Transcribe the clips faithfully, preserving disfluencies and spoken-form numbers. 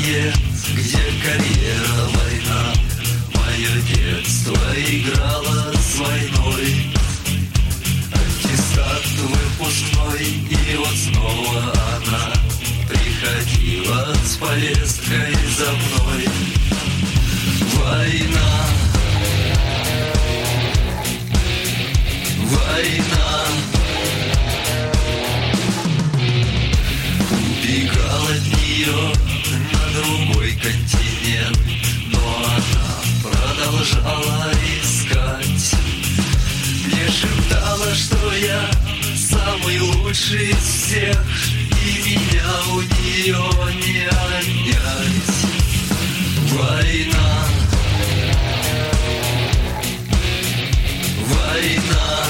нет, где карьера, война. Мое детство играло с войной. Аттестат выпускной, и вот снова она приходила с повесткой за мной. Война, война. Убегал от нее на другой континент, но она продолжала искать. Мне шептала, что я самый лучший из всех, и меня у нее не отнять. Война, война.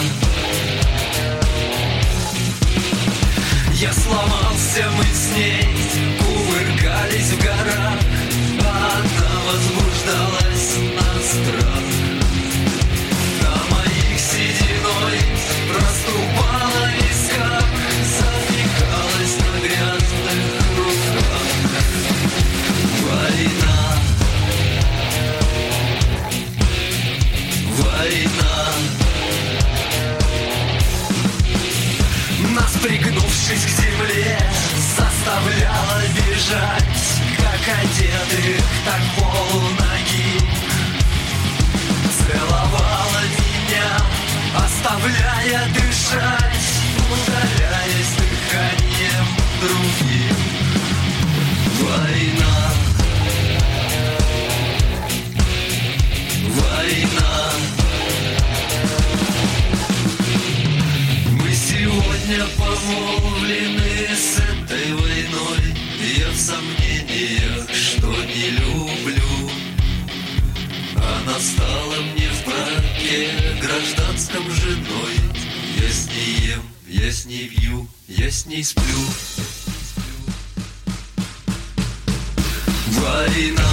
Я сломался, мы с ней кувыркались в горах, а она возбуждалась на страх. На моих сединой проступала в висках, запекалась на грязных руках. Война, война. Нас, пригнувшись к земле, заставляла бежать, как одетых, так полуноги. Целовала меня, оставляя дышать, ударяясь дыханием другим. Война, война. Мы сегодня помолвлены с этой войной. Я в сомнениях, что не люблю. Она стала мне в браке гражданском женой. Я с ней ем, я с ней вью, я с ней сплю. Война.